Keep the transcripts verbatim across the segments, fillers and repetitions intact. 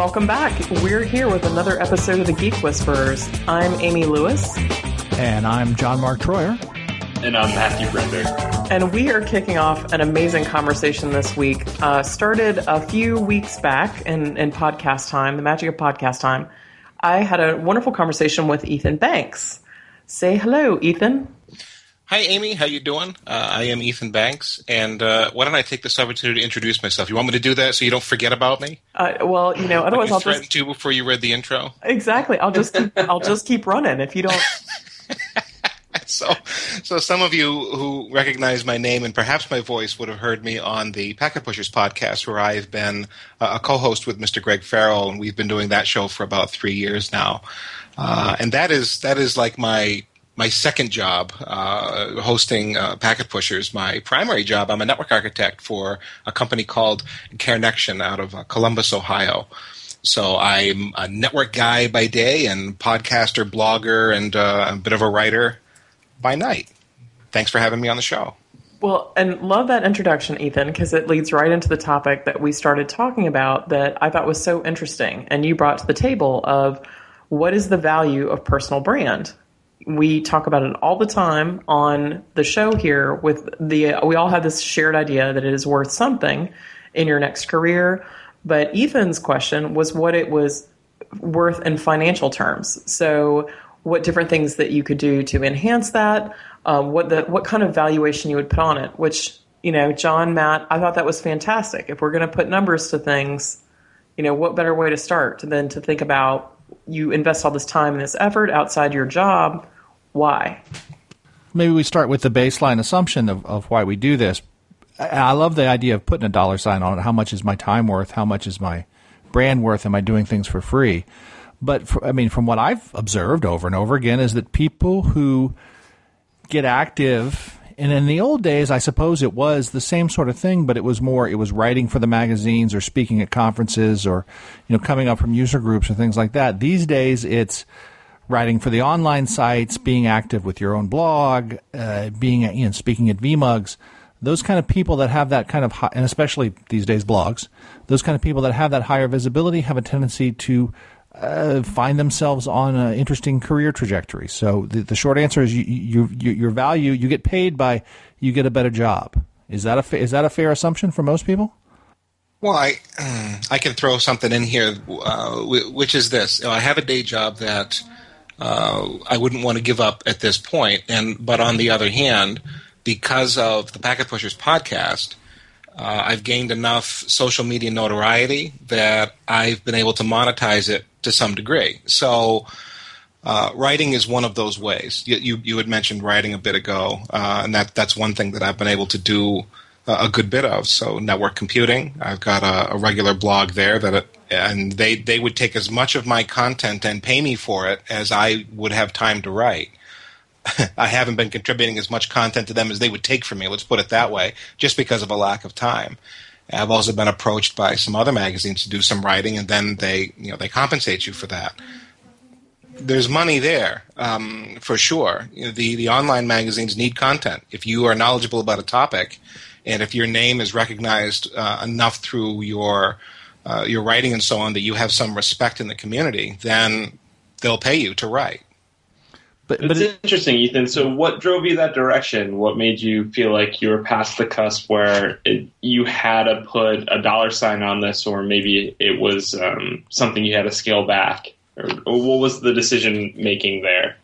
welcome back. We're here with another episode of the Geek Whisperers. I'm Amy Lewis. And I'm John Mark Troyer. And I'm Matthew Brender. And we are kicking off an amazing conversation this week. Uh, started a few weeks back in, in podcast time, the magic of podcast time. I had a wonderful conversation with Ethan Banks. Say hello, Ethan. Hi, Amy. How you doing? Uh, I am Ethan Banks, and uh, why don't I take this opportunity to introduce myself? You want me to do that so you don't forget about me? Uh, well, you know, otherwise like you I'll just to before you read the intro. Exactly. I'll just keep, I'll just keep running if you don't. so, so some of you who recognize my name and perhaps my voice would have heard me on the Packet Pushers podcast, where I've been uh, a co-host with Mister Greg Farrell, and we've been doing that show for about three years now. Uh, and that is that is like my. My second job, uh, hosting uh, Packet Pushers. My primary job, I'm a network architect for a company called CareNection out of uh, Columbus, Ohio. So I'm a network guy by day and podcaster, blogger, and uh, a bit of a writer by night. Thanks for having me on the show. Well, and love that introduction, Ethan, because it leads right into the topic that we started talking about that I thought was so interesting. And you brought to the table of what is the value of personal brand? We talk about it all the time on the show here with the, we all have this shared idea that it is worth something in your next career. But Ethan's question was what it was worth in financial terms. So what different things that you could do to enhance that, um, what the, what kind of valuation you would put on it, which, you know, John, Matt, I thought that was fantastic. If we're going to put numbers to things, you know, what better way to start than to think about you invest all this time and this effort outside your job. Why? Maybe we start with the baseline assumption of, of why we do this. I love the idea of putting a dollar sign on it. How much is my time worth? How much is my brand worth? Am I doing things for free? But, for, I mean, from what I've observed over and over again is that people who get active, and in the old days, I suppose it was the same sort of thing, but it was more, it was writing for the magazines or speaking at conferences or, you know, coming up from user groups or things like that. These days, it's writing for the online sites, being active with your own blog, uh, being, you know, speaking at V MUGs, those kind of people that have that kind of, high, and especially these days blogs, those kind of people that have that higher visibility have a tendency to uh, find themselves on an interesting career trajectory. So the, the short answer is you, you, you, your value, you get paid by you get a better job. Is that a fa- is that a fair assumption for most people? Well, I I can throw something in here, uh, which is this: you know, I have a day job that Uh, I wouldn't want to give up at this point. And but on the other hand, because of the Packet Pushers podcast, uh, I've gained enough social media notoriety that I've been able to monetize it to some degree. So uh, writing is one of those ways. You, you, you had mentioned writing a bit ago, uh, and that that's one thing that I've been able to do a good bit of. So network computing, I've got a, a regular blog there that, it, and they, they would take as much of my content and pay me for it as I would have time to write. I haven't been contributing as much content to them as they would take from me, let's put it that way, just because of a lack of time. I've also been approached by some other magazines to do some writing, and then they, you know, they compensate you for that. There's money there, um, for sure. You know, the, the online magazines need content. If you are knowledgeable about a topic, and if your name is recognized uh, enough through your uh, your writing and so on that you have some respect in the community, then they'll pay you to write. But, but it's it, interesting, Ethan. So what drove you that direction? What made you feel like you were past the cusp where it, you had to put a dollar sign on this, or maybe it was um, something you had to scale back? Or, or what was the decision-making there?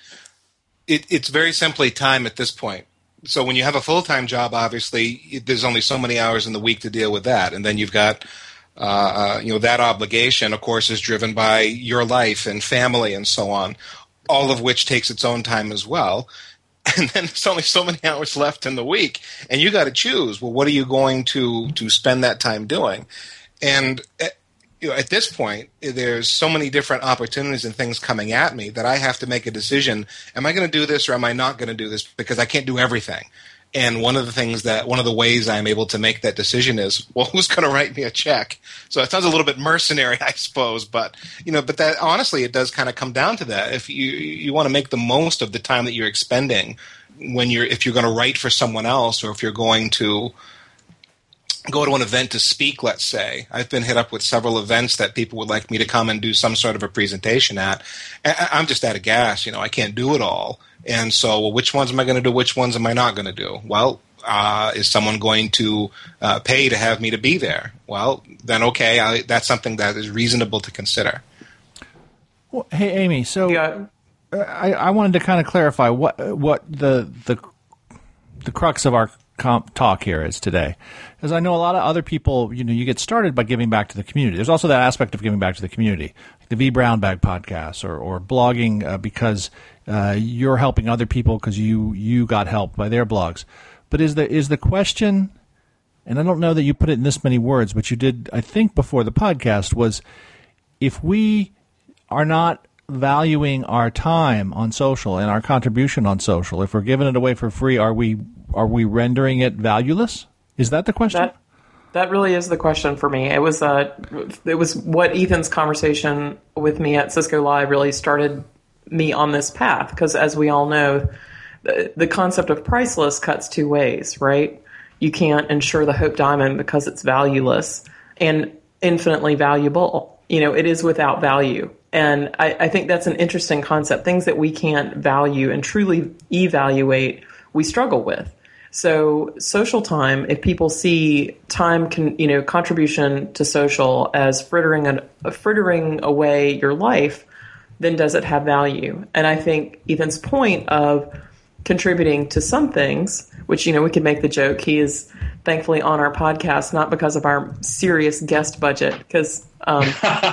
It, it's very simply time at this point. So when you have a full-time job, obviously, there's only so many hours in the week to deal with that. And then you've got, uh, uh, you know, that obligation, of course, is driven by your life and family and so on, all of which takes its own time as well. And then there's only so many hours left in the week. And you got to choose, well, what are you going to, to spend that time doing? And you know, at this point, there's so many different opportunities and things coming at me that I have to make a decision. Am I going to do this or am I not going to do this? Because I can't do everything. And one of the things that, one of the ways I'm able to make that decision is, well, who's going to write me a check? So it sounds a little bit mercenary, I suppose, but, you know, but that honestly, it does kind of come down to that. If you, you want to make the most of the time that you're expending when you're, if you're going to write for someone else, or if you're going to go to an event to speak, let's say. I've been hit up with several events that people would like me to come and do some sort of a presentation at. I'm just out of gas. You know, I can't do it all. And so, well, which ones am I going to do? Which ones am I not going to do? Well, uh, is someone going to uh, pay to have me to be there? Well, then okay, I, that's something that is reasonable to consider. Well, hey, Amy, so yeah. I, I wanted to kind of clarify what what the the the crux of our comp talk here is today, because I know a lot of other people, you know, you get started by giving back to the community. There's also that aspect of giving back to the community, like the V Brown Bag podcast, or or blogging uh, because uh, you're helping other people because you you got helped by their blogs. But is the is the question, and I don't know that you put it in this many words, but you did, I think, before the podcast, was if we are not valuing our time on social and our contribution on social, if we're giving it away for free, are we are we rendering it valueless? Is that the question? That, that really is the question for me. It was uh, it was what Ethan's conversation with me at Cisco Live really started me on this path, because as we all know, the, the concept of priceless cuts two ways, right? You can't insure the Hope Diamond because it's valueless, and infinitely valuable. You know, it is without value. And I, I think that's an interesting concept. Things that we can't value and truly evaluate, we struggle with. So social time, if people see time, can, you know, contribution to social as frittering, a, frittering away your life, then does it have value? And I think Ethan's point of contributing to some things, which, you know, we could make the joke, he is thankfully on our podcast, not because of our serious guest budget, because um,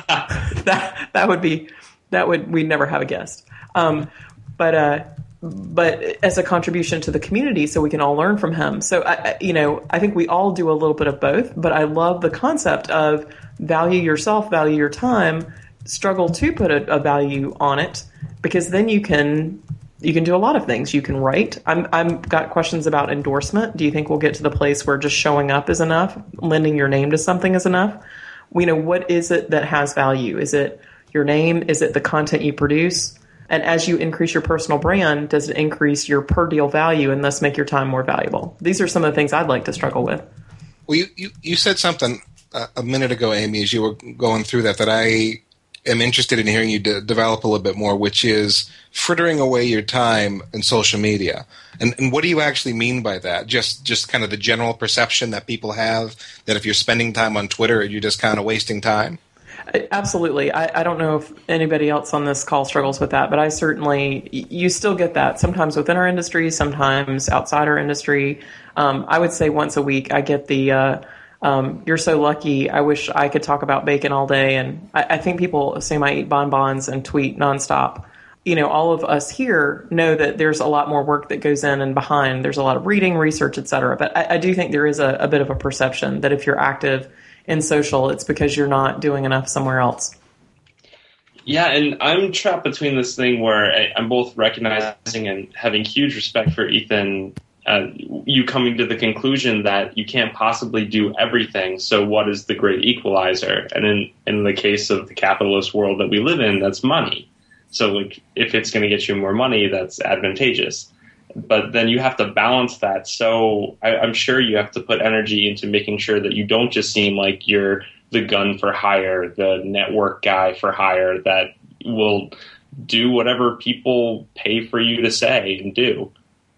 that that would be, that would, we'd never have a guest. Um, but, uh, but as a contribution to the community, so we can all learn from him. So, I, you know, I think we all do a little bit of both, but I love the concept of value yourself, value your time, struggle to put a, a value on it, because then you can, you can do a lot of things. You can write. I'm, I'm got questions about endorsement. Do you think we'll get to the place where just showing up is enough? Lending your name to something is enough? You know, what is it that has value? Is it your name? Is it the content you produce? And as you increase your personal brand, does it increase your per deal value and thus make your time more valuable? These are some of the things I'd like to struggle with. Well, you, you, you said something uh, a minute ago, Amy, as you were going through that, that I am interested in hearing you de- develop a little bit more, which is frittering away your time in social media. And, and what do you actually mean by that? Just just kind of the general perception that people have that if you're spending time on Twitter, you're just kind of wasting time? Absolutely. I, I don't know if anybody else on this call struggles with that, but I certainly, you still get that sometimes within our industry, sometimes outside our industry. Um, I would say once a week I get the, uh, um, you're so lucky, I wish I could talk about bacon all day. And I, I think people assume I eat bonbons and tweet nonstop. You know, all of us here know that there's a lot more work that goes in and behind. There's a lot of reading, research, et cetera. But I, I do think there is a, a bit of a perception that if you're active in social, it's because you're not doing enough somewhere else. Yeah, and I'm trapped between this thing where I, I'm both recognizing and having huge respect for Ethan, uh, you coming to the conclusion that you can't possibly do everything, so what is the great equalizer? And in, in the case of the capitalist world that we live in, that's money. So like, if it's going to get you more money, that's advantageous. But then you have to balance that. So I, I'm sure you have to put energy into making sure that you don't just seem like you're the gun for hire, the network guy for hire that will do whatever people pay for you to say and do.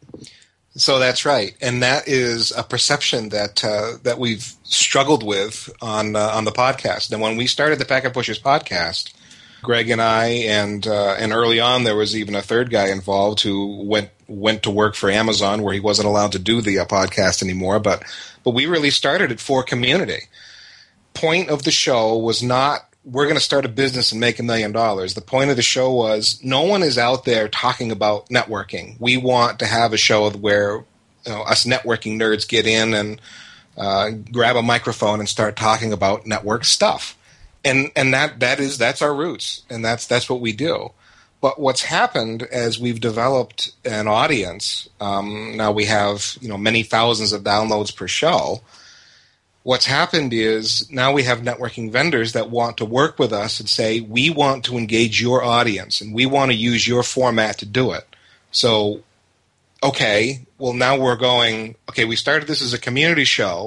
So that's right, and that is a perception that uh, that we've struggled with on uh, on the podcast. And when we started the Packet Pushers podcast, Greg and I, and uh, and early on there was even a third guy involved who went went to work for Amazon, where he wasn't allowed to do the uh, podcast anymore. But but we really started it for community. Point of the show was not we're going to start a business and make a million dollars. The point of the show was no one is out there talking about networking. We want to have a show where you know, us networking nerds get in and uh, grab a microphone and start talking about network stuff. And and that, that is that's our roots, and that's that's what we do. But what's happened as we've developed an audience, um, now we have you know many thousands of downloads per show. What's happened is now we have networking vendors that want to work with us and say, we want to engage your audience, and we want to use your format to do it. So, okay, well now we're going, okay, we started this as a community show,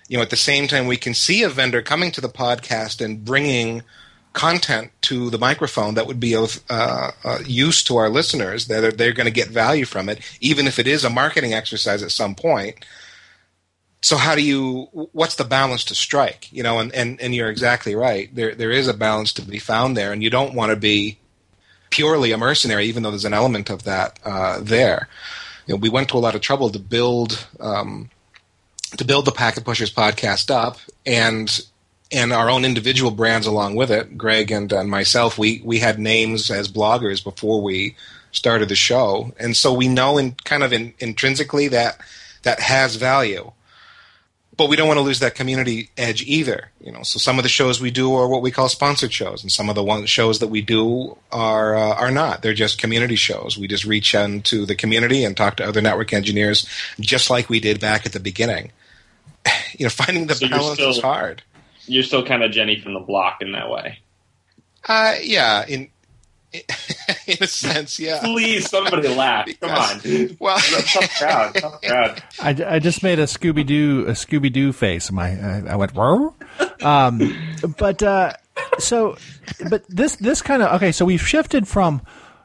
you know, at the same time, we can see a vendor coming to the podcast and bringing content to the microphone that would be of uh, uh, use to our listeners, that they're, they're going to get value from it, even if it is a marketing exercise at some point. So how do you, what's the balance to strike? You know, and, and, and you're exactly right. There There is a balance to be found there, and you don't want to be purely a mercenary, even though there's an element of that uh, there. You know, we went to a lot of trouble to build um, to build the Packet Pushers podcast up, and and our own individual brands along with it. Greg and, and myself, we we had names as bloggers before we started the show, and so we know in kind of in, intrinsically that that has value. But we don't want to lose that community edge either. You know, so some of the shows we do are what we call sponsored shows, and some of the one shows that we do are uh, are not. They're just community shows. We just reach into the community and talk to other network engineers, just like we did back at the beginning. You know, finding the so balance still, is hard. You're still kind of Jenny from the block in that way. Uh, yeah, in in a sense, yeah. Please, somebody laugh. Come on. Well, tough crowd. Tough crowd. I, I just made a Scooby Doo a Scooby Doo face. My I, I went whoa. Um, but uh, so, but this this kind of okay. So we've shifted from.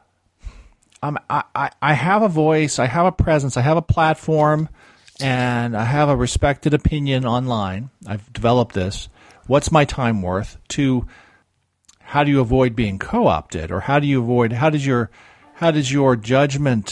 Um, I, I I have a voice. I have a presence. I have a platform. And I have a respected opinion online. I've developed this. What's my time worth? To how do you avoid being co-opted, or how do you avoid? How does your how does your judgment?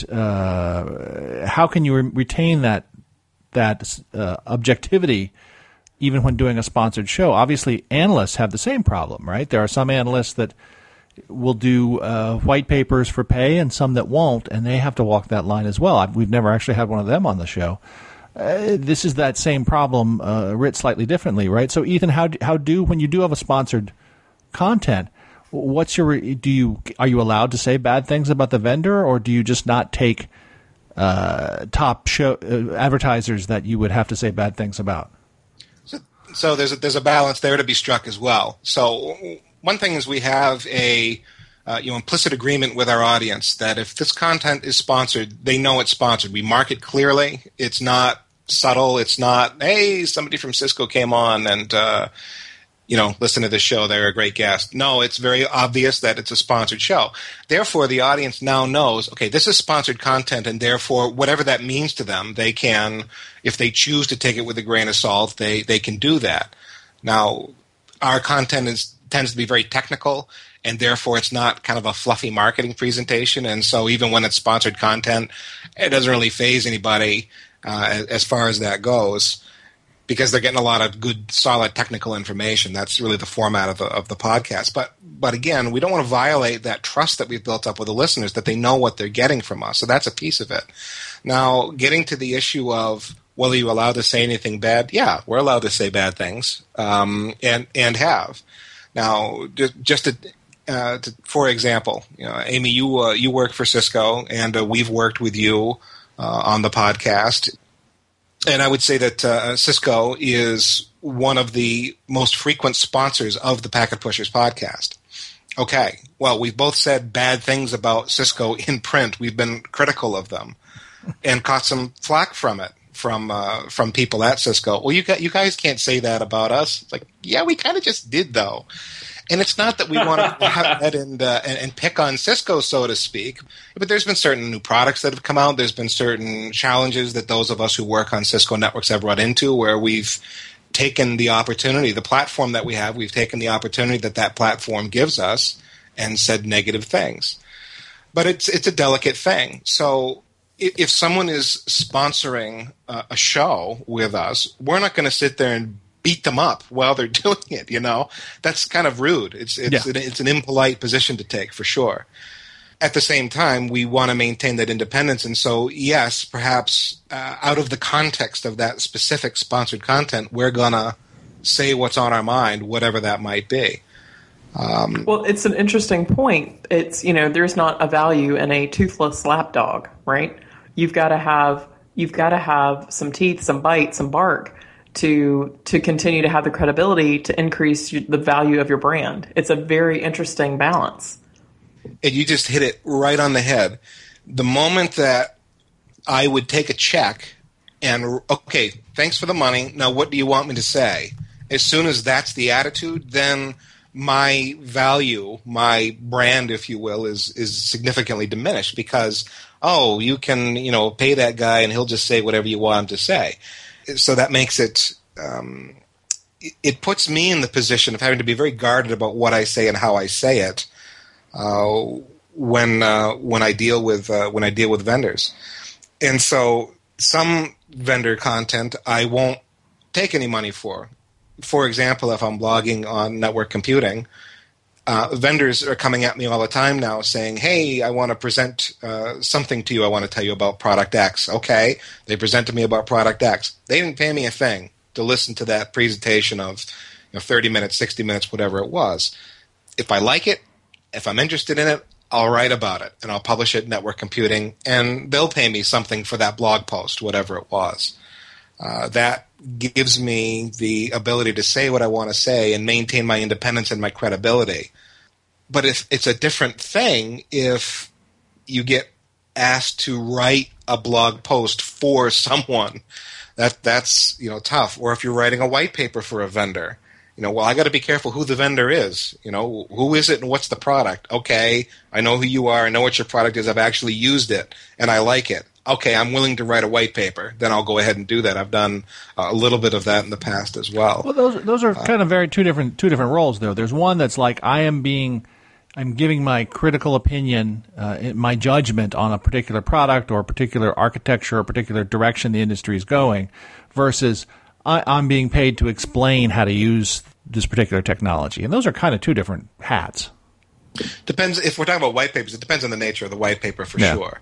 Uh, how can you re- retain that that uh, objectivity, even when doing a sponsored show? Obviously, analysts have the same problem, right? There are some analysts that will do uh, white papers for pay, and some that won't, and they have to walk that line as well. I've, we've never actually had one of them on the show. Uh, this is that same problem uh, writ slightly differently, right? So, Ethan, how do, how do when you do have a sponsored content, what's your do you are you allowed to say bad things about the vendor, or do you just not take uh, top show uh, advertisers that you would have to say bad things about? So, so there's a, there's a balance there to be struck as well. So, one thing is we have a uh, you know implicit agreement with our audience that if this content is sponsored, they know it's sponsored. We mark it clearly. It's not subtle. It's not, hey, somebody from Cisco came on and, uh, you know, listen to this show. They're a great guest. No, it's very obvious that it's a sponsored show. Therefore, the audience now knows, okay, this is sponsored content, and therefore, whatever that means to them, they can, if they choose to take it with a grain of salt, they, they can do that. Now, our content is tends to be very technical, and therefore it's not kind of a fluffy marketing presentation. And so even when it's sponsored content, it doesn't really faze anybody uh, as far as that goes, because they're getting a lot of good, solid technical information. That's really the format of the, of the podcast. But but again, we don't want to violate that trust that we've built up with the listeners, that they know what they're getting from us. So that's a piece of it. Now, getting to the issue of whether you're allowed to say anything bad, yeah, we're allowed to say bad things, um, and and have. Now, just, just to, uh, to, for example, you know, Amy, you uh, you work for Cisco, and uh, we've worked with you uh, on the podcast. And I would say that uh, Cisco is one of the most frequent sponsors of the Packet Pushers podcast. Okay, well, we've both said bad things about Cisco in print. We've been critical of them and caught some flack from it. From uh, from people at Cisco. Well, you got, you guys can't say that about us. It's like, yeah, we kind of just did, though. And it's not that we want to have that and, uh, and and pick on Cisco, so to speak. But there's been certain new products that have come out. There's been certain challenges that those of us who work on Cisco networks have run into, where we've taken the opportunity, the platform that we have, we've taken the opportunity that that platform gives us and said negative things. But it's it's a delicate thing. So if someone is sponsoring uh, a show with us, we're not going to sit there and beat them up while they're doing it. You know, that's kind of rude. It's it's yeah. an, it's an impolite position to take, for sure. At the same time, we want to maintain that independence, and so yes, perhaps uh, out of the context of that specific sponsored content, we're gonna say what's on our mind, whatever that might be. Um, well, it's an interesting point. It's, you know, there's not a value in a toothless lapdog, right? You've got to have you've got to have some teeth, some bite, some bark to to continue to have the credibility to increase the value of your brand. It's a very interesting balance. And you just hit it right on the head. The moment that I would take a check and okay, thanks for the money. Now, what do you want me to say? As soon as that's the attitude, then my value, my brand, if you will, is is significantly diminished because, oh, you can, you know, pay that guy and he'll just say whatever you want him to say. So that makes it, um, it puts me in the position of having to be very guarded about what I say and how I say it uh, when uh, when I deal with uh, when I deal with vendors. And so some vendor content I won't take any money for. For example, if I'm blogging on network computing, uh, vendors are coming at me all the time now saying, hey, I want to present uh, something to you. I want to tell you about product X. Okay, they present to me about product X. They didn't pay me a thing to listen to that presentation of you know, thirty minutes, sixty minutes, whatever it was. If I like it, if I'm interested in it, I'll write about it, and I'll publish it in network computing, and they'll pay me something for that blog post, whatever it was. Uh, that gives me the ability to say what I want to say and maintain my independence and my credibility. But if it's a different thing if you get asked to write a blog post for someone. That that's you know tough. Or if you're writing a white paper for a vendor, you know, well, I got to be careful who the vendor is. You know, who is it and what's the product? Okay, I know who you are. I know what your product is. I've actually used it and I like it. Okay, I'm willing to write a white paper. Then I'll go ahead and do that. I've done uh, a little bit of that in the past as well. Well, those those are uh, kind of very two different two different roles, though. There's one that's like I am being, I'm giving my critical opinion, uh, my judgment on a particular product or a particular architecture or a particular direction the industry is going, versus I, I'm being paid to explain how to use this particular technology. And those are kind of two different hats. Depends if we're talking about white papers. It depends on the nature of the white paper for yeah. sure.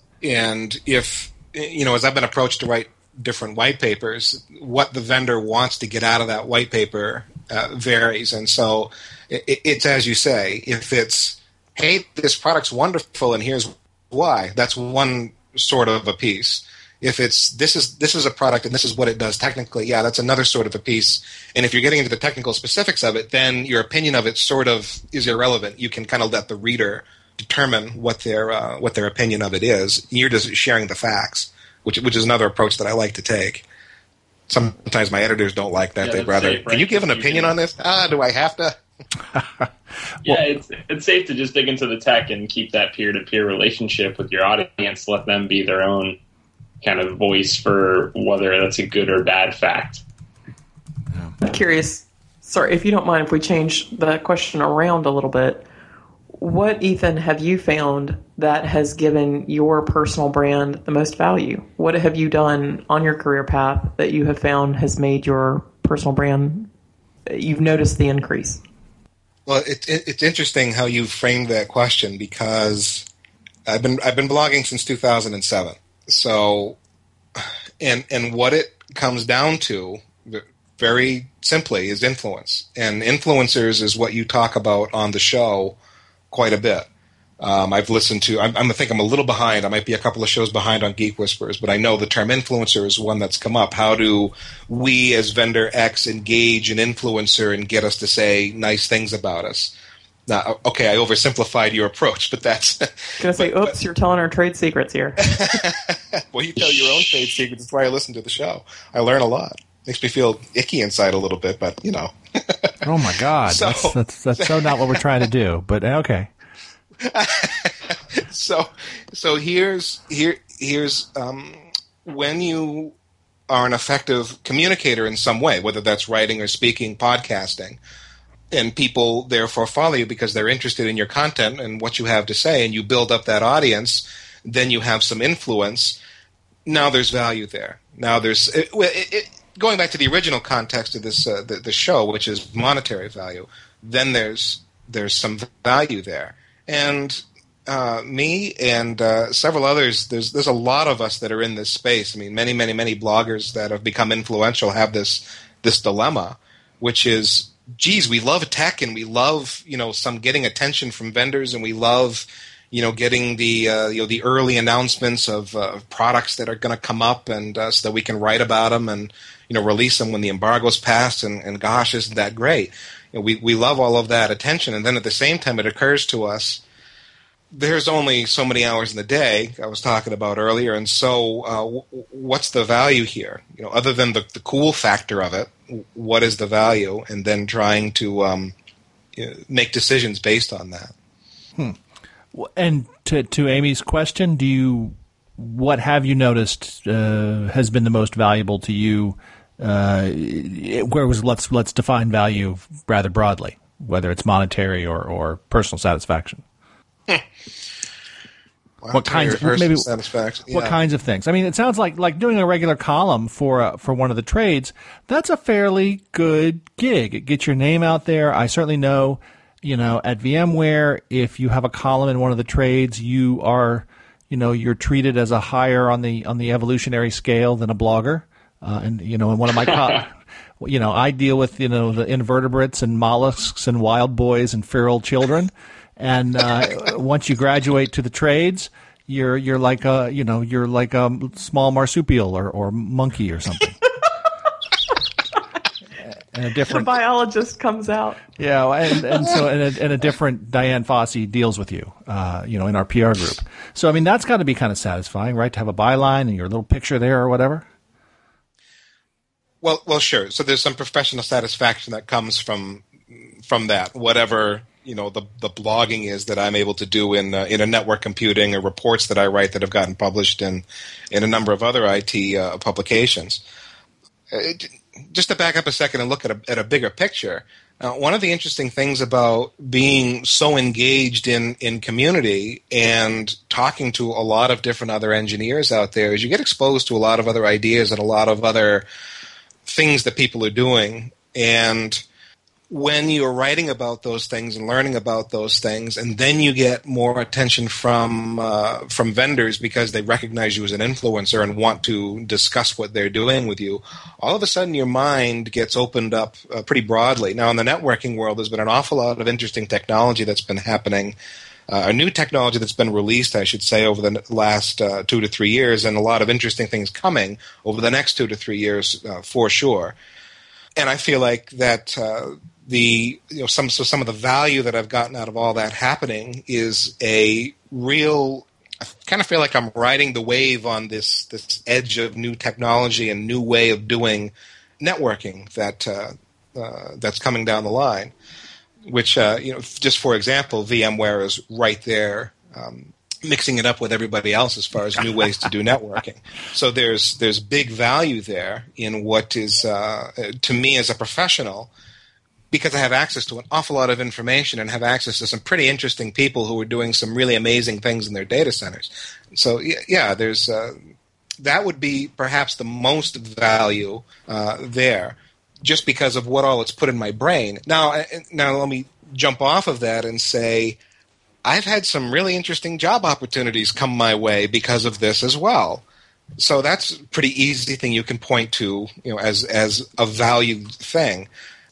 And if, you know, as I've been approached to write different white papers, what the vendor wants to get out of that white paper uh, varies. And so it, it's as you say, if it's, hey, this product's wonderful and here's why, that's one sort of a piece. If it's, this is this is a product and this is what it does technically, yeah, that's another sort of a piece. And if you're getting into the technical specifics of it, then your opinion of it sort of is irrelevant. You can kind of let the reader determine what their uh, what their opinion of it is. You're just sharing the facts, which which is another approach that I like to take. Sometimes my editors don't like that. Yeah, They'd rather, safe, right? Can you give an opinion on this? Ah, do I have to? yeah, it's it's safe to just dig into the tech and keep that peer-to-peer relationship with your audience. Let them be their own kind of voice for whether that's a good or bad fact. Yeah. I'm curious, sorry, if you don't mind if we change the question around a little bit. What, Ethan, have you found that has given your personal brand the most value? What have you done on your career path that you have found has made your personal brand, you've noticed the increase? Well, it, it, it's interesting how you framed that question because I've been I've been blogging since two thousand seven. So, and and what it comes down to, very simply, is influence. And influencers is what you talk about on the show quite a bit. Um, I've listened to, I'm, I'm, I think I'm a little behind. I might be a couple of shows behind on Geek Whisperers, but I know the term influencer is one that's come up. How do we as vendor X engage an influencer and get us to say nice things about us? Now, okay, I oversimplified your approach, but that's... I was going to say, oops, but, you're telling our trade secrets here. Well, you tell your own trade secrets. That's why I listen to the show. I learn a lot. Makes me feel icky inside a little bit, but, you know. Oh, my God. So, that's, that's, that's so not what we're trying to do, but okay. so so here's here here's um, when you are an effective communicator in some way, whether that's writing or speaking, podcasting, and people therefore follow you because they're interested in your content and what you have to say, and you build up that audience, then you have some influence. Now there's value there. Now there's it, it, it, going back to the original context of this uh, the, the show, which is monetary value. Then there's there's some value there. And uh, me and uh, several others, there's there's a lot of us that are in this space. I mean, many, many, many bloggers that have become influential have this this dilemma, which is, geez, we love tech and we love, you know, some getting attention from vendors, and we love, you know, getting the uh, you know the early announcements of uh, products that are going to come up, and uh, so that we can write about them and, you know, release them when the embargo's passed. And, and gosh, isn't that great? You know, we, we love all of that attention, and then at the same time it occurs to us, there's only so many hours in the day I was talking about earlier, and so uh, w- what's the value here? You know, other than the, the cool factor of it, what is the value? And then trying to um, you know, make decisions based on that. Hmm. And to to Amy's question, do you what have you noticed uh, has been the most valuable to you? Uh, where was let's let's define value rather broadly, whether it's monetary or, or personal satisfaction. Hmm. What kinds of maybe satisfaction? Yeah. What kinds of things? I mean, it sounds like like doing a regular column for a, for one of the trades. That's a fairly good gig. It gets your name out there. I certainly know, you know, at VMware, if you have a column in one of the trades, you are, you know, you're treated as a higher on the on the evolutionary scale than a blogger. Uh, and you know, in one of my co- you know, I deal with you know the invertebrates and mollusks and wild boys and feral children. And uh, once you graduate to the trades, you're you're like a you know you're like a small marsupial or, or monkey or something. And a different the biologist comes out. Yeah, and, and so and a, and a different Diane Fossey deals with you, uh, you know, in our P R group. So I mean, that's got to be kind of satisfying, right? To have a byline and your little picture there or whatever. Well, well, sure. So there's some professional satisfaction that comes from from that, whatever. You know, the the blogging is that I'm able to do in uh, in a network computing or reports that I write that have gotten published in in a number of other I T uh, publications. It, just to back up a second and look at a, at a bigger picture, uh, one of the interesting things about being so engaged in, in community and talking to a lot of different other engineers out there is you get exposed to a lot of other ideas and a lot of other things that people are doing. And when you're writing about those things and learning about those things, and then you get more attention from uh, from vendors because they recognize you as an influencer and want to discuss what they're doing with you, all of a sudden your mind gets opened up uh, pretty broadly. Now, in the networking world, there's been an awful lot of interesting technology that's been happening, uh, a new technology that's been released, I should say, over the last uh, two to three years, and a lot of interesting things coming over the next two to three years uh, for sure. And I feel like that uh, the you know some so some of the value that I've gotten out of all that happening is a real. I kind of feel like I'm riding the wave on this this edge of new technology and new way of doing networking that uh, uh, that's coming down the line. Which uh, you know, just for example, VMware is right there. Um, mixing it up with everybody else as far as new ways to do networking. So there's there's big value there in what is, uh, to me as a professional, because I have access to an awful lot of information and have access to some pretty interesting people who are doing some really amazing things in their data centers. So yeah, there's uh, that would be perhaps the most value uh, there, just because of what all it's put in my brain. Now, now let me jump off of that and say, I've had some really interesting job opportunities come my way because of this as well. So that's a pretty easy thing you can point to, you know, as as a valued thing.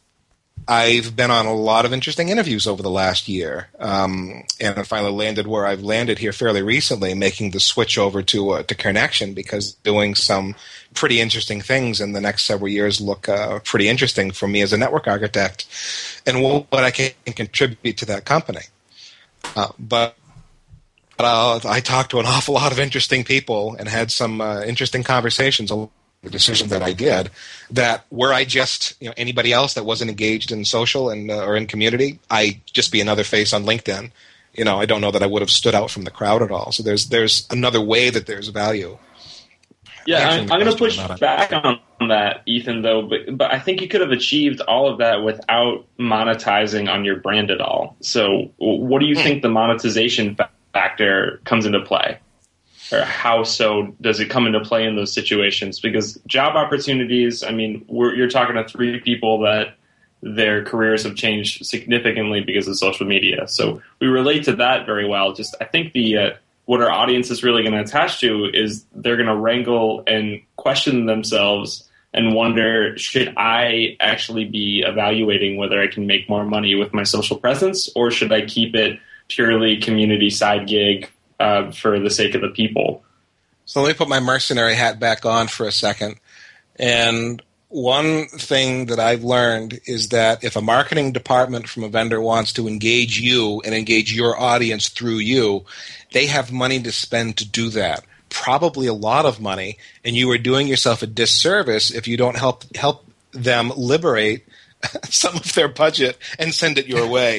I've been on a lot of interesting interviews over the last year, um, and I finally landed where I've landed here fairly recently, making the switch over to uh, to Connection, because doing some pretty interesting things in the next several years look uh, pretty interesting for me as a network architect, and what I can contribute to that company. Uh, but but uh, I talked to an awful lot of interesting people and had some uh, interesting conversations along the decision that I did, that were I just you know anybody else that wasn't engaged in social and uh, or in community, I'd just be another face on LinkedIn. You know, I don't know that I would have stood out from the crowd at all. So there's there's another way that there's value. Yeah, I'm, I'm going to push back on that, Ethan, though, but, but I think you could have achieved all of that without monetizing on your brand at all. So what do you think the monetization factor comes into play? Or how so does it come into play in those situations? Because job opportunities, I mean, we're, you're talking to three people that their careers have changed significantly because of social media. So we relate to that very well. Just I think the uh, what our audience is really going to attach to is they're going to wrangle and question themselves and wonder, should I actually be evaluating whether I can make more money with my social presence, or should I keep it purely community side gig uh, for the sake of the people? So let me put my mercenary hat back on for a second. And one thing that I've learned is that if a marketing department from a vendor wants to engage you and engage your audience through you, they have money to spend to do that. Probably a lot of money, and you are doing yourself a disservice if you don't help help them liberate some of their budget and send it your way.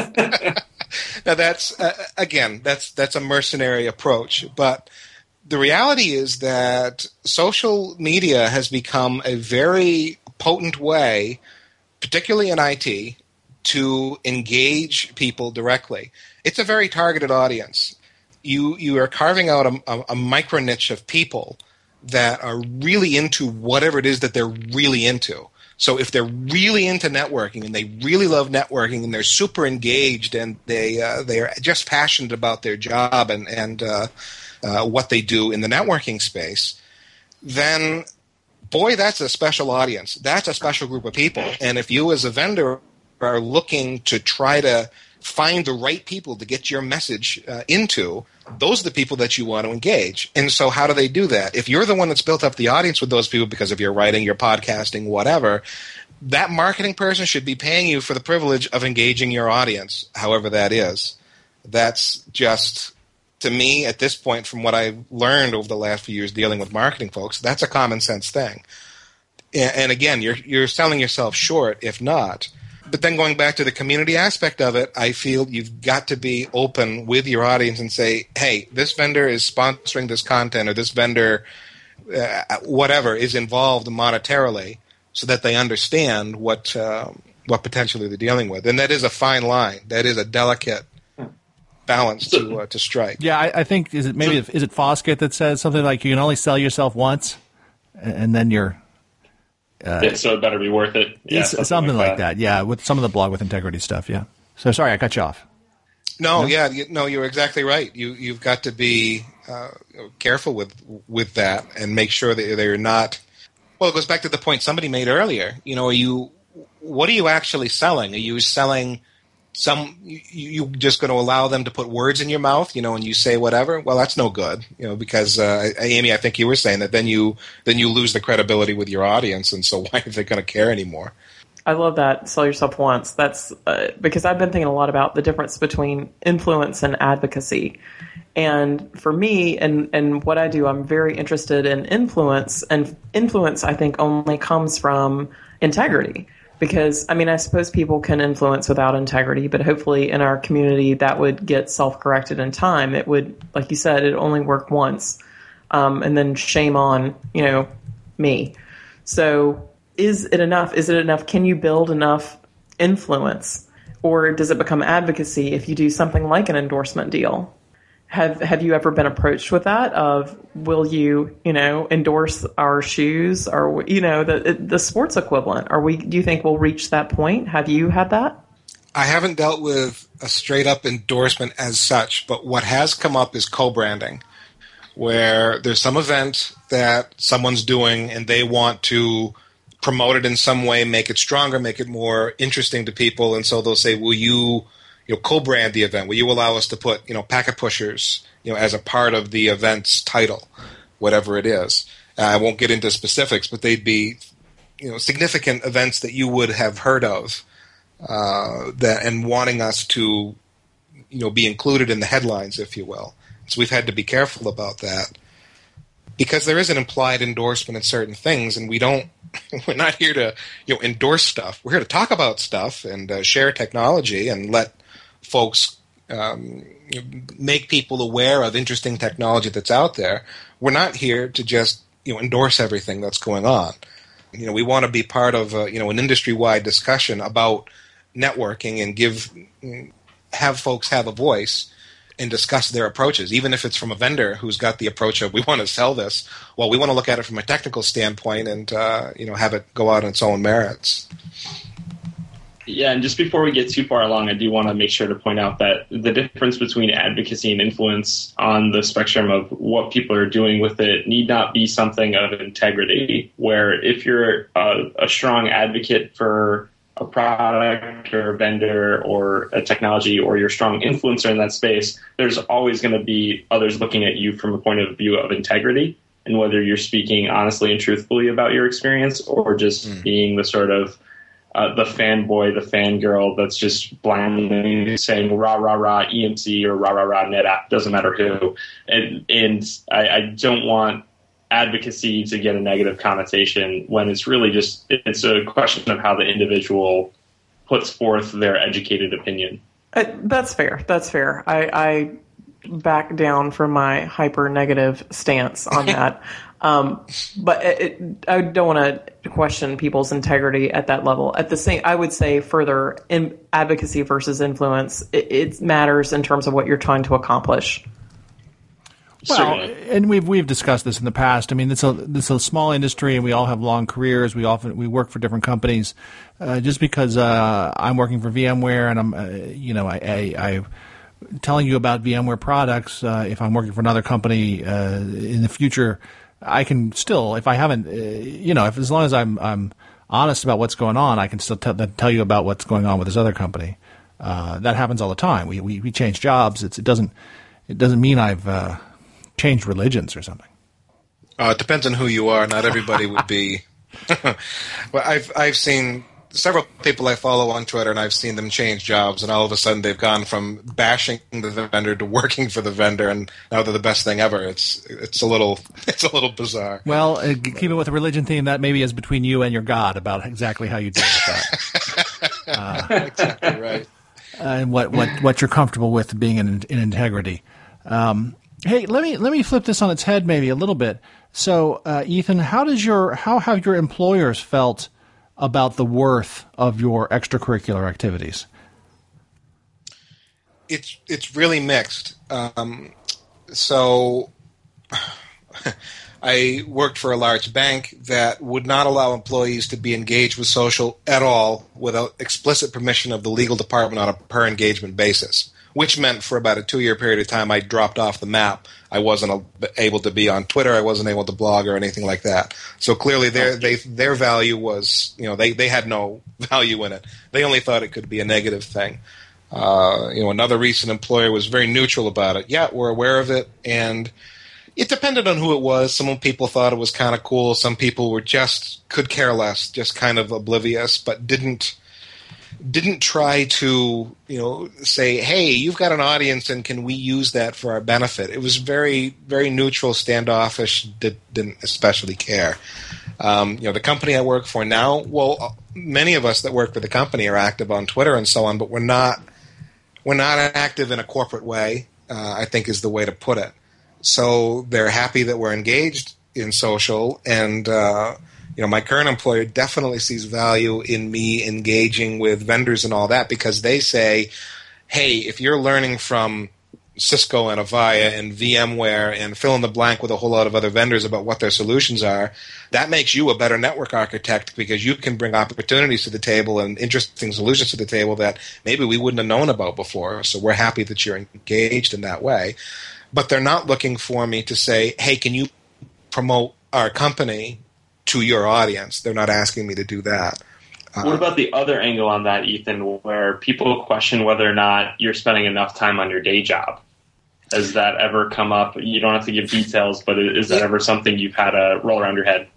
Now that's uh, again, that's that's a mercenary approach, but the reality is that social media has become a very potent way, particularly in I T, to engage people directly. It's a very targeted audience. You you are carving out a, a, a micro niche of people that are really into whatever it is that they're really into. So if they're really into networking and they really love networking and they're super engaged and they uh, they are just passionate about their job and and uh, uh, what they do in the networking space, then boy, that's a special audience. That's a special group of people. And if you as a vendor are looking to try to find the right people to get your message uh, into, those are the people that you want to engage. And so how do they do that? If you're the one that's built up the audience with those people because of your writing, your podcasting, whatever, that marketing person should be paying you for the privilege of engaging your audience, however that is. That's just, to me, at this point, from what I've learned over the last few years dealing with marketing folks, that's a common sense thing. And again, you're you're selling yourself short if not. But then going back to the community aspect of it, I feel you've got to be open with your audience and say, hey, this vendor is sponsoring this content or this vendor, uh, whatever, is involved monetarily so that they understand what uh, what potentially they're dealing with. And that is a fine line. That is a delicate balance to uh, to strike. Yeah, I, I think, is it maybe, is it Foskett that says something like you can only sell yourself once and then you're... Uh, yeah, so it better be worth it. Yeah, something, something like, like that. that. Yeah, with some of the Blog with Integrity stuff. Yeah. So sorry, I cut you off. No, no? yeah, you, no, you're exactly right. You you've got to be uh, careful with with that and make sure that they're not. Well, it goes back to the point somebody made earlier. You know, are you what are you actually selling? Are you selling some? You, you just going to allow them to put words in your mouth? You know, and you say whatever. Well, that's no good. You know, because uh, Amy, I think you were saying that then you then you lose the credibility with your audience, and so why are they going to care anymore? I love that. Sell yourself once. That's uh, because I've been thinking a lot about the difference between influence and advocacy. And for me, and, and what I do, I'm very interested in influence. And influence, I think, only comes from integrity. Because, I mean, I suppose people can influence without integrity, but hopefully in our community that would get self-corrected in time. It would, like you said, it only work once. Um, and then shame on, you know, me. So is it enough? Is it enough? Can you build enough influence? Or does it become advocacy if you do something like an endorsement deal? Have Have you ever been approached with that? Of will you, you know, endorse our shoes, or you know, the the sports equivalent? Are we? Do you think we'll reach that point? Have you had that? I haven't dealt with a straight up endorsement as such, but what has come up is co-branding, where there's some event that someone's doing and they want to promote it in some way, make it stronger, make it more interesting to people, and so they'll say, "Will you?" You know, co-brand the event. Will you allow us to put, you know, Packet Pushers, you know, as a part of the event's title, whatever it is? Uh, I won't get into specifics, but they'd be, you know, significant events that you would have heard of, uh, that and wanting us to, you know, be included in the headlines, if you will. So we've had to be careful about that because there is an implied endorsement in certain things, and we don't. We're not here to, you know, endorse stuff. We're here to talk about stuff and uh, share technology and let folks um, make people aware of interesting technology that's out there. We're not here to just, you know, endorse everything that's going on. You know, we want to be part of a, you know, an industry-wide discussion about networking and give have folks have a voice and discuss their approaches, even if it's from a vendor who's got the approach of we want to sell this. Well, we want to look at it from a technical standpoint and uh, you know, have it go out on its own merits. Yeah, and just before we get too far along, I do want to make sure to point out that the difference between advocacy and influence on the spectrum of what people are doing with it need not be something of integrity, where if you're a, a strong advocate for a product or a vendor or a technology, or you're a strong influencer in that space, there's always going to be others looking at you from a point of view of integrity. and whether you're speaking honestly and truthfully about your experience or just mm. being the sort of uh, the fanboy, the fangirl that's just blindly saying rah, rah, rah, E M C or rah, rah, rah, NetApp, doesn't matter who. And, and I, I don't want advocacy to get a negative connotation when it's really just, it's a question of how the individual puts forth their educated opinion. Uh, that's fair. That's fair. I, I back down from my hyper negative stance on that. um, but it, it, I don't want to question people's integrity at that level. At the same, I would say further, in advocacy versus influence, it, it matters in terms of what you're trying to accomplish. Well, and we've we've discussed this in the past. I mean, it's a it's a small industry, and we all have long careers. We often we work for different companies. Uh, just because uh, I'm working for VMware, and I'm uh, you know I, I, I telling you about VMware products. Uh, if I'm working for another company uh, in the future, I can still, if I haven't, uh, you know, if as long as I'm I'm honest about what's going on, I can still t- tell you about what's going on with this other company. Uh, that happens all the time. We we, we change jobs. It's, it doesn't it doesn't mean I've uh, changed religions or something. Uh, it depends on who you are. Not everybody would be. Well, I've I've seen several people I follow on Twitter, and I've seen them change jobs, and all of a sudden they've gone from bashing the vendor to working for the vendor, and now they're the best thing ever. It's it's a little it's a little bizarre. Well, uh, keeping with the religion theme, that maybe is between you and your God about exactly how you deal with that. uh, exactly right. Uh, and what, what, what you're comfortable with being in, in integrity. Um, hey, let me let me flip this on its head maybe a little bit. So, uh, Ethan, how does your how have your employers felt about the worth of your extracurricular activities? It's it's really mixed. Um, so I worked for a large bank that would not allow employees to be engaged with social at all without explicit permission of the legal department on a per engagement basis, which meant for about a two-year period of time I dropped off the map. I wasn't able to be on Twitter. I wasn't able to blog or anything like that. So clearly their they, their value was, you know, they, they had no value in it. They only thought it could be a negative thing. Uh, you know, another recent employer was very neutral about it. Yeah, we're aware of it, and it depended on who it was. Some people thought it was kind of cool. Some people were just could care less, just kind of oblivious, but didn't didn't try to, you know, say, hey, you've got an audience and can we use that for our benefit? It was very, very neutral, standoffish, did, didn't especially care. Um, you know, the company I work for now, well, many of us that work for the company are active on Twitter and so on, but we're not, we're not active in a corporate way, uh, I think is the way to put it. So they're happy that we're engaged in social, and uh, you know, my current employer definitely sees value in me engaging with vendors and all that, because they say, hey, if you're learning from Cisco and Avaya and VMware and fill in the blank with a whole lot of other vendors about what their solutions are, that makes you a better network architect because you can bring opportunities to the table and interesting solutions to the table that maybe we wouldn't have known about before. So we're happy that you're engaged in that way. But they're not looking for me to say, hey, can you promote our company to your audience? They're not asking me to do that. What about the other angle on that, Ethan, where people question whether or not you're spending enough time on your day job? Has that ever come up? You don't have to give details, but is that ever something you've had to roll around your head?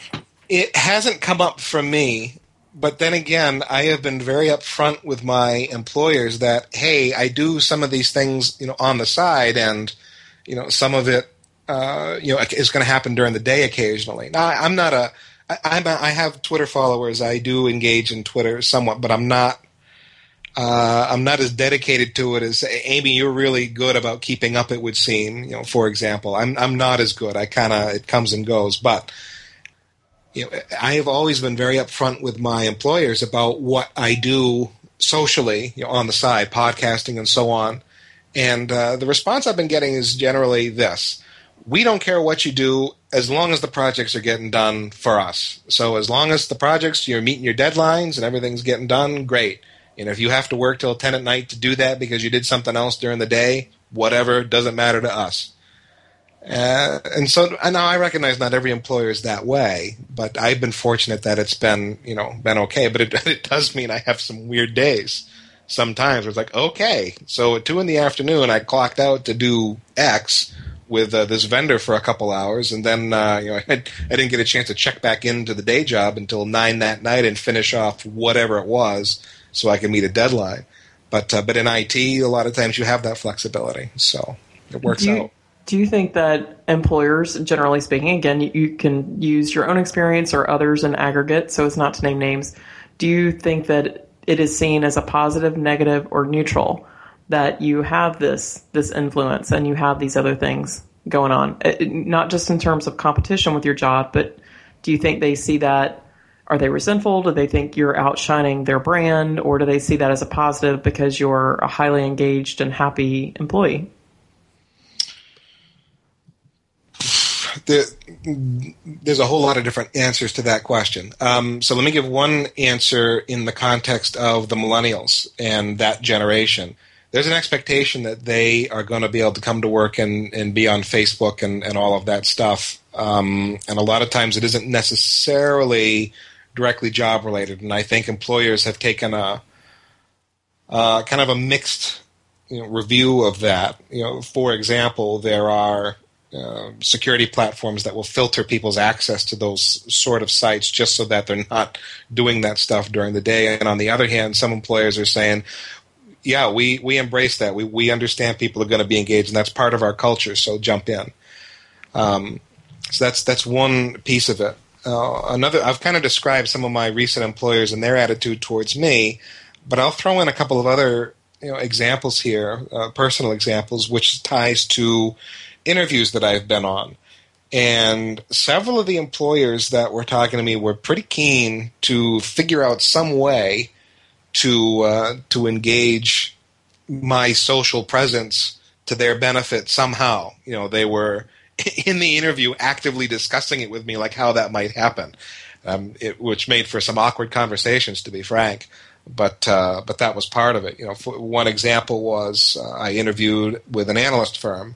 It hasn't come up for me, but then again, I have been very upfront with my employers that, hey, I do some of these things, you know, on the side, and you know, some of it, uh, you know, is going to happen during the day occasionally. Now, I'm not a, I, I'm a, I have Twitter followers. I do engage in Twitter somewhat, but I'm not. Uh, I'm not as dedicated to it as Amy. You're really good about keeping up, it would seem. You know, for example, I'm I'm not as good. I kind of it comes and goes, but you know, I have always been very upfront with my employers about what I do socially, you know, on the side, podcasting and so on. And uh, the response I've been getting is generally this: we don't care what you do as long as the projects are getting done for us. So as long as the projects, you're meeting your deadlines and everything's getting done, great. And if you have to work till ten at night to do that because you did something else during the day, whatever, doesn't matter to us. Uh, and so, and now I recognize not every employer is that way, but I've been fortunate that it's been, you know, been okay. But it, it does mean I have some weird days sometimes where it's like, okay, so at two in the afternoon I clocked out to do X. with uh, this vendor for a couple hours, and then uh, you know I, I didn't get a chance to check back into the day job until nine that night and finish off whatever it was so I could meet a deadline. But uh, but in I T, a lot of times you have that flexibility, so it works do you, out. Do you think that employers, generally speaking, again, you, you can use your own experience or others in aggregate, so as not to name names, do you think that it is seen as a positive, negative, or neutral that you have this this influence and you have these other things going on? It, not just in terms of competition with your job, but do you think they see that? Are they resentful? Do they think you're outshining their brand? Or do they see that as a positive because you're a highly engaged and happy employee? There, there's a whole lot of different answers to that question. Um, so let me give one answer in the context of the millennials and that generation. There's an expectation that they are going to be able to come to work and, and be on Facebook and, and all of that stuff. Um, and a lot of times it isn't necessarily directly job related, and I think employers have taken a uh, kind of a mixed you know, review of that. You know, for example, there are uh, security platforms that will filter people's access to those sort of sites just so that they're not doing that stuff during the day. And on the other hand, some employers are saying, "Yeah, we we embrace that. We we understand people are going to be engaged, and that's part of our culture. So jump in." Um, so that's that's one piece of it. Uh, another, I've kind of described some of my recent employers and their attitude towards me, but I'll throw in a couple of other you know, examples here, uh, personal examples, which ties to interviews that I've been on. And several of the employers that were talking to me were pretty keen to figure out some way to uh, to engage my social presence to their benefit somehow. You know, they were in the interview actively discussing it with me, like how that might happen, um, it, which made for some awkward conversations, to be frank. But uh, but that was part of it. You know, for, one example was uh, I interviewed with an analyst firm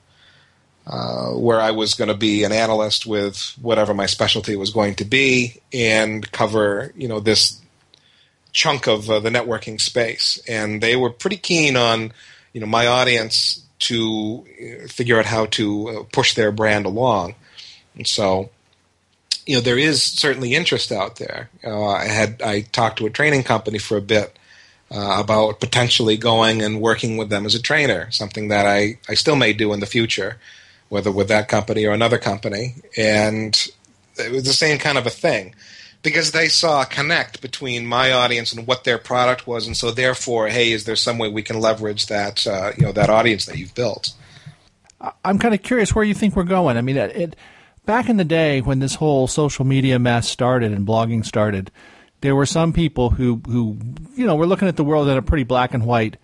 uh, where I was going to be an analyst with whatever my specialty was going to be and cover you know this chunk of uh, the networking space, and they were pretty keen on you know my audience to figure out how to push their brand along. And so, you know, there is certainly interest out there. Uh, I had I talked to a training company for a bit uh, about potentially going and working with them as a trainer, something that I, I still may do in the future, whether with that company or another company. And it was the same kind of a thing, because they saw a connect between my audience and what their product was, and so therefore, hey, is there some way we can leverage that uh, you know that audience that you've built? I'm kind of curious where you think we're going. I mean, it, it, back in the day when this whole social media mess started and blogging started, there were some people who, who you know, were looking at the world in a pretty black and white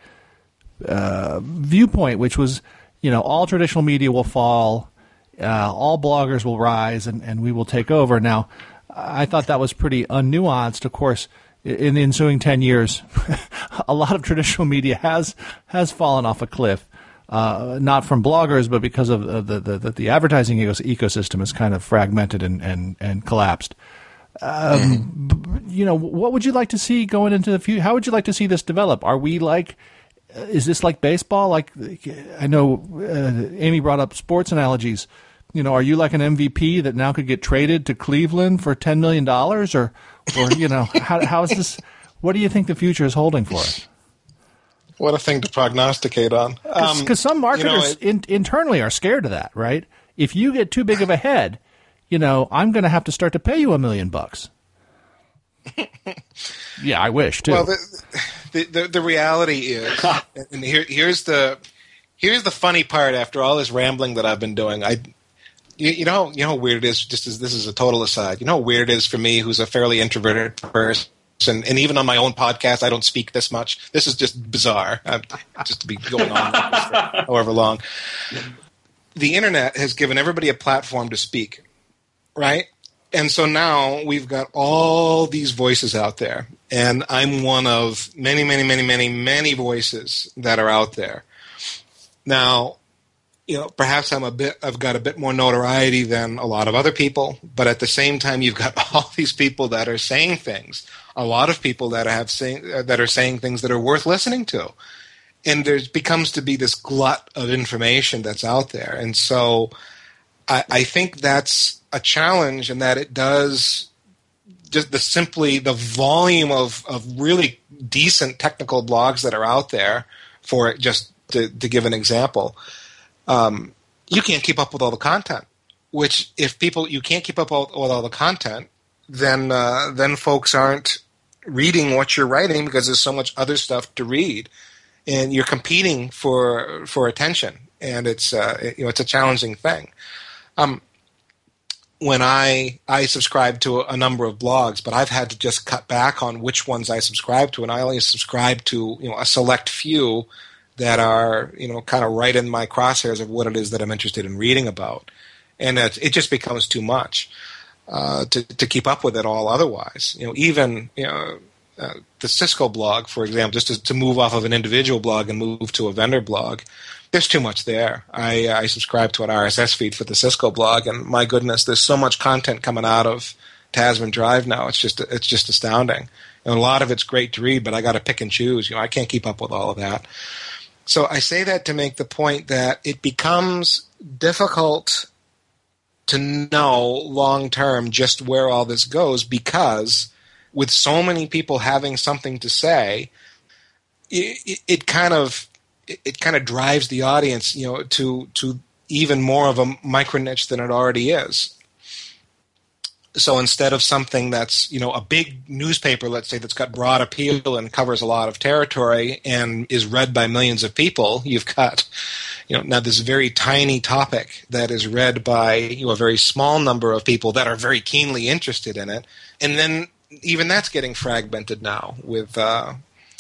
uh, viewpoint, which was, you know, all traditional media will fall, uh, all bloggers will rise, and, and we will take over. Now, I thought that was pretty unnuanced. Of course, in the ensuing ten years, a lot of traditional media has has fallen off a cliff, uh, not from bloggers, but because of uh, the, the, the advertising ecosystem is kind of fragmented and, and, and collapsed. Um, mm-hmm. You know, what would you like to see going into the future? How would you like to see this develop? Are we like, is this like baseball? Like, I know uh, Amy brought up sports analogies. You know, are you like an M V P that now could get traded to Cleveland for ten million dollars? Or, or you know, how, how is this? What do you think the future is holding for us? What a thing to prognosticate on. Because um, some marketers you know, it, in, internally are scared of that, right? If you get too big of a head, you know, I'm going to have to start to pay you a million bucks. Yeah, I wish, too. Well, the, the, the, the reality is, and here, here's the here's the funny part after all this rambling that I've been doing, I... You, you know, you know how weird it is. Just as this is a total aside, you know how weird it is for me, who's a fairly introverted person, and, and even on my own podcast, I don't speak this much. This is just bizarre. I'm, just to be going on for however long. The internet has given everybody a platform to speak, right? And so now we've got all these voices out there, and I'm one of many, many, many, many, many voices that are out there. Now, you know, perhaps I'm a bit, I've got a bit more notoriety than a lot of other people, but at the same time, you've got all these people that are saying things. A lot of people that have saying that are saying things that are worth listening to, and there becomes to be this glut of information that's out there. And so I, I think that's a challenge, in that it does just the simply the volume of, of really decent technical blogs that are out there. For it, just to, to give an example, um, you can't keep up with all the content. Which, if people you can't keep up all, with all the content, then uh, then folks aren't reading what you're writing, because there's so much other stuff to read, and you're competing for for attention, and it's uh, you know it's a challenging thing. Um, when I I subscribe to a number of blogs, but I've had to just cut back on which ones I subscribe to, and I only subscribe to you know a select few that are you know kind of right in my crosshairs of what it is that I'm interested in reading about, and it, it just becomes too much uh, to to keep up with it all. Otherwise, you know, even you know uh, the Cisco blog, for example, just to, to move off of an individual blog and move to a vendor blog. There's too much there. I, I subscribe to an R S S feed for the Cisco blog, and my goodness, there's so much content coming out of Tasman Drive now. It's just it's just astounding. And a lot of it's great to read, but I got to pick and choose. You know, I can't keep up with all of that. So I say that to make the point that it becomes difficult to know long term just where all this goes, because with so many people having something to say, it, it, it kind of it kind of drives the audience, you know, to to even more of a micro niche than it already is. So instead of something that's, you know, a big newspaper, let's say, that's got broad appeal and covers a lot of territory and is read by millions of people, you've got, you know, now this very tiny topic that is read by, you know, a very small number of people that are very keenly interested in it. And then even that's getting fragmented now with uh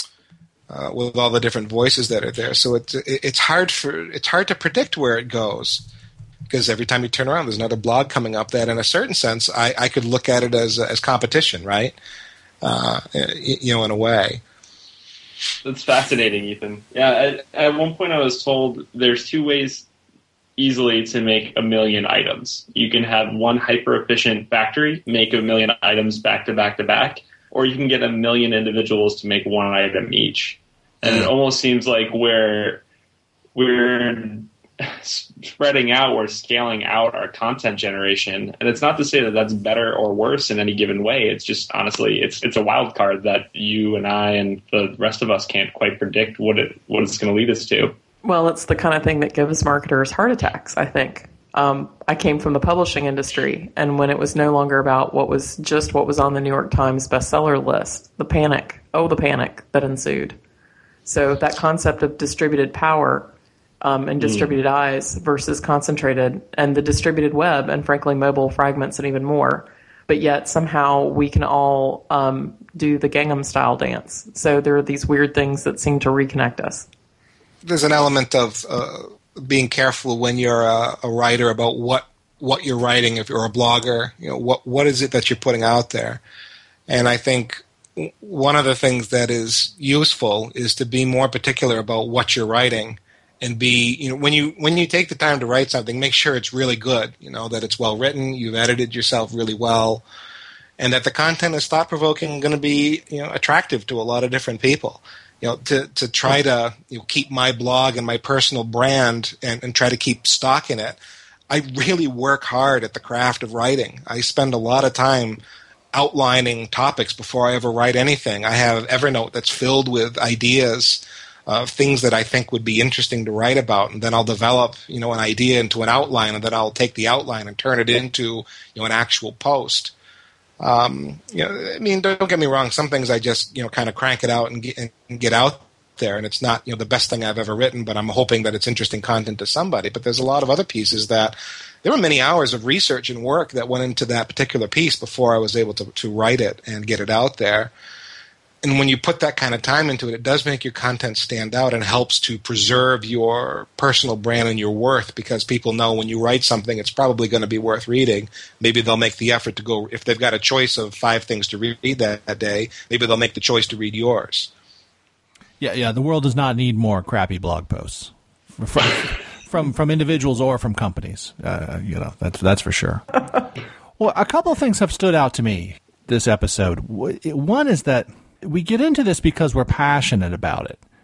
Uh, with all the different voices that are there, so it's it's hard for it's hard to predict where it goes, because every time you turn around, there's another blog coming up that, in a certain sense, I, I could look at it as as competition, right? Uh, you know, in a way. That's fascinating, Ethan. Yeah, at, at one point I was told there's two ways easily to make a million items. You can have one hyper efficient factory make a million items back to back to back. Or you can get a million individuals to make one item each. And it almost seems like we're, we're spreading out, we're scaling out our content generation. And it's not to say that that's better or worse in any given way. It's just, honestly, it's it's a wild card that you and I and the rest of us can't quite predict what it what it's going to lead us to. Well, it's the kind of thing that gives marketers heart attacks, I think. Um, I came from the publishing industry, and when it was no longer about what was just what was on the New York Times bestseller list, the panic, oh, the panic that ensued. So that concept of distributed power um, and distributed mm. eyes versus concentrated, and the distributed web, and frankly, mobile fragments and even more. But yet somehow we can all um, do the Gangnam Style dance. So there are these weird things that seem to reconnect us. There's an element of Uh being careful when you're a, a writer about what what you're writing. If you're a blogger, you know, what what is it that you're putting out there? And I think one of the things that is useful is to be more particular about what you're writing, and be, you know, when you when you take the time to write something, make sure it's really good. You know, that it's well written, you've edited yourself really well, and that the content is thought provoking and going to be, you know, attractive to a lot of different people. You know, to, to try to you know, keep my blog and my personal brand and, and try to keep stock in it, I really work hard at the craft of writing. I spend a lot of time outlining topics before I ever write anything. I have Evernote that's filled with ideas of things that I think would be interesting to write about, and then I'll develop, you know, an idea into an outline, and then I'll take the outline and turn it into, you know, an actual post. Um, you know, I mean, don't get me wrong. Some things I just, you know, kind of crank it out and get, and get out there, and it's not, you know, the best thing I've ever written, but I'm hoping that it's interesting content to somebody. But there's a lot of other pieces that there were many hours of research and work that went into that particular piece before I was able to, to write it and get it out there. And when you put that kind of time into it, it does make your content stand out and helps to preserve your personal brand and your worth, because people know when you write something, it's probably going to be worth reading. Maybe they'll make the effort to go, if they've got a choice of five things to read that, that day, maybe they'll make the choice to read yours. Yeah, yeah. The world does not need more crappy blog posts from from, from individuals or from companies. Uh, you know, that's that's for sure. Well, a couple of things have stood out to me this episode. One is that we get into this because we're passionate about it.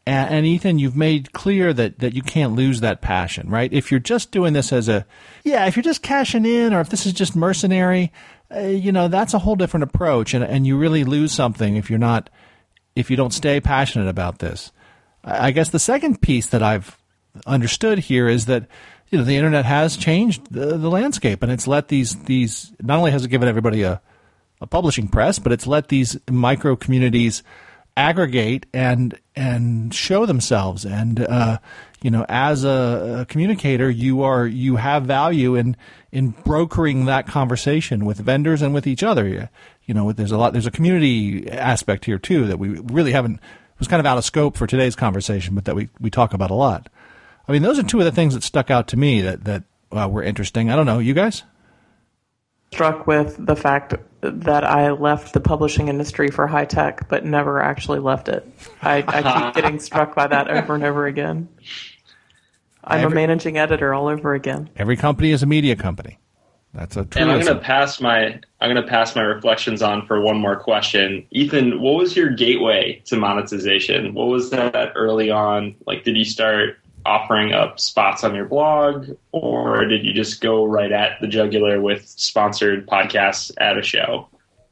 And, and Ethan, you've made clear that, that you can't lose that passion, right? If you're just doing this as a, yeah, if you're just cashing in, or if this is just mercenary, uh, you know, that's a whole different approach, and and you really lose something if you're not, if you don't stay passionate about this. I guess the second piece that I've understood here is that, you know, the internet has changed the, the landscape, and it's let these these not only has it given everybody a, a publishing press, but it's let these micro communities aggregate and and show themselves. And uh, you know, as a, a communicator, you are you have value in in brokering that conversation with vendors and with each other. You know, there's a lot. There's a community aspect here too that we really haven't. It was kind of out of scope for today's conversation, but that we, we talk about a lot. I mean, those are two of the things that stuck out to me that that uh, were interesting. I don't know, you guys? Struck with the fact that I left the publishing industry for high tech, but never actually left it. I, I keep getting struck by that over and over again. I'm every, a managing editor all over again. Every company is a media company. That's a truism. And I'm going to pass my I'm going to pass my reflections on for one more question. Ethan, what was your gateway to monetization? What was that early on? Like, did you start offering up spots on your blog, or did you just go right at the jugular with sponsored podcasts at a show?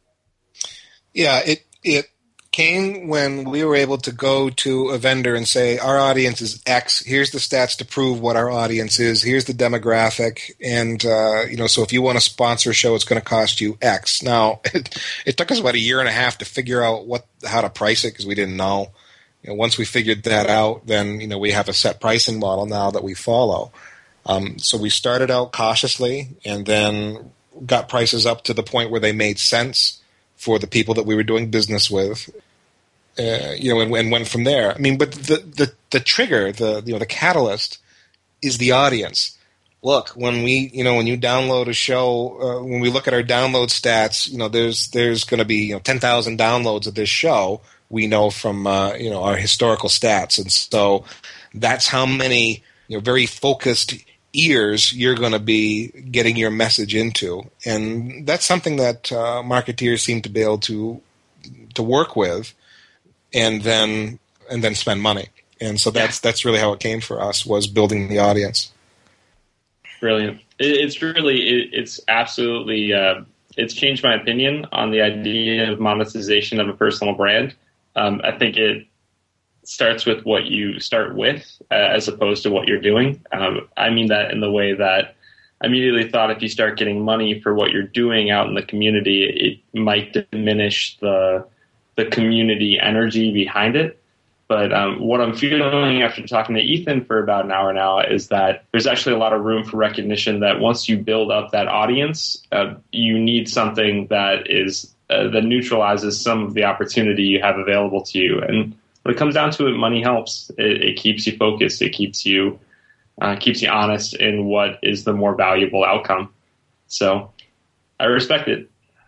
Yeah, it it came when we were able to go to a vendor and say, our audience is X. Here's the stats to prove what our audience is. Here's the demographic. And, uh, you know, so if you want to sponsor a show, it's going to cost you X. Now, it, it took us about a year and a half to figure out what how to price it because we didn't know. You know, once we figured that out, then, you know, we have a set pricing model now that we follow. Um, so we started out cautiously and then got prices up to the point where they made sense for the people that we were doing business with, uh, you know, and, and went from there. I mean, but the, the, the trigger, the you know, the catalyst is the audience. Look, when we, you know, when you download a show, uh, when we look at our download stats, you know, there's there's going to be, you know, ten thousand downloads of this show. We know from uh, you know, our historical stats, and so that's how many, you know, very focused ears you're going to be getting your message into, and that's something that uh, marketeers seem to be able to to work with, and then and then spend money. And so that's that's really how it came for us, was building the audience. Brilliant. It's really it, it's absolutely uh, it's changed my opinion on the idea of monetization of a personal brand. Um, I think it starts with what you start with uh, as opposed to what you're doing. Um, I mean that in the way that I immediately thought if you start getting money for what you're doing out in the community, it might diminish the the community energy behind it. But um, what I'm feeling after talking to Ethan for about an hour now is that there's actually a lot of room for recognition that once you build up that audience, uh, you need something that is uh, that neutralizes some of the opportunity you have available to you. And when it comes down to it, money helps. It, it keeps you focused. It keeps you uh, keeps you honest in what is the more valuable outcome. So I respect it.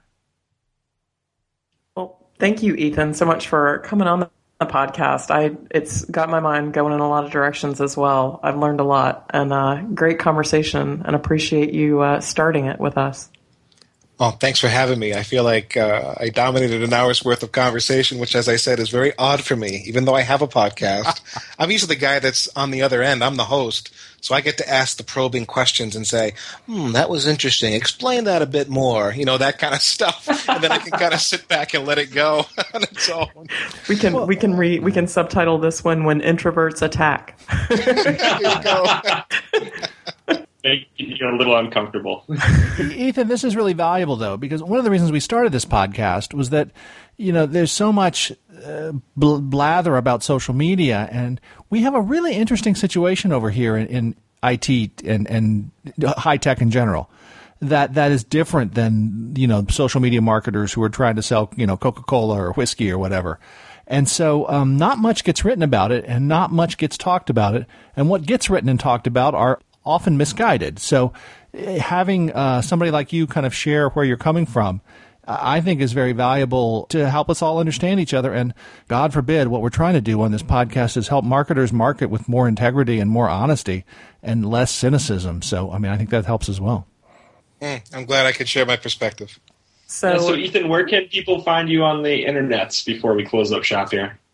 Well, thank you, Ethan, so much for coming on the the podcast. I it's got my mind going in a lot of directions as well. I've learned a lot, and uh, great conversation, and appreciate you uh, starting it with us. Oh, thanks for having me. I feel like uh, I dominated an hour's worth of conversation, which, as I said, is very odd for me, even though I have a podcast. I'm usually the guy that's on the other end. I'm the host, so I get to ask the probing questions and say, hmm, that was interesting. Explain that a bit more, you know, that kind of stuff. And then I can kind of sit back and let it go on its own. We can well, we can re, we can subtitle this one "When Introverts Attack." There you go. Make you a little uncomfortable. Ethan, this is really valuable, though, because one of the reasons we started this podcast was that, you know, there's so much uh, bl- blather about social media, and we have a really interesting situation over here in, in I T and, and high tech in general that that is different than, you know, social media marketers who are trying to sell, you know, Coca-Cola or whiskey or whatever. And so um, not much gets written about it, and not much gets talked about it, and what gets written and talked about are often misguided. So having uh, somebody like you kind of share where you're coming from, I think is very valuable to help us all understand each other. And God forbid, what we're trying to do on this podcast is help marketers market with more integrity and more honesty and less cynicism. So, I mean, I think that helps as well. Mm, I'm glad I could share my perspective. So, yeah, so Ethan, where can people find you on the internets before we close up shop here?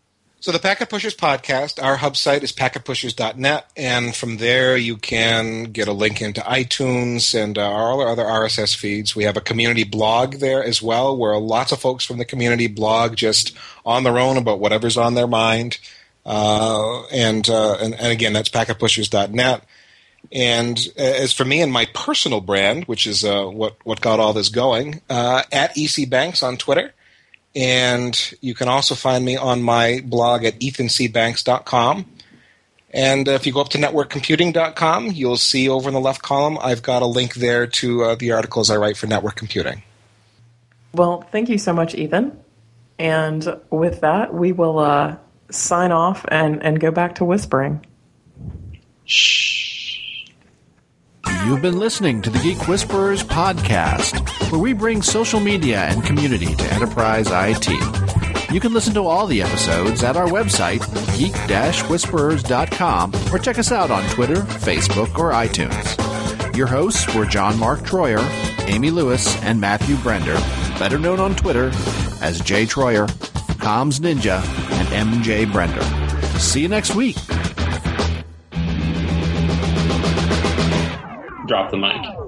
So the Packet Pushers podcast, our hub site is packet pushers dot net, and from there you can get a link into iTunes and uh, all our other R S S feeds. We have a community blog there as well, where lots of folks from the community blog just on their own about whatever's on their mind. Uh, and, uh, and and again, that's packet pushers dot net. And as for me and my personal brand, which is uh, what what got all this going, uh, at E C Banks on Twitter. And you can also find me on my blog at ethan c banks dot com. And uh, if you go up to network computing dot com, you'll see over in the left column, I've got a link there to uh, the articles I write for Network Computing. Well, thank you so much, Ethan. And with that, we will uh, sign off and, and go back to whispering. Shh. You've been listening to the Geek Whisperers podcast, where we bring social media and community to enterprise I T. You can listen to all the episodes at our website, geek dash whisperers dot com, or check us out on Twitter, Facebook, or iTunes. Your hosts were John Mark Troyer, Amy Lewis, and Matthew Brender, better known on Twitter as Jay Troyer, Comms Ninja, and M J Brender. See you next week. Drop the mic.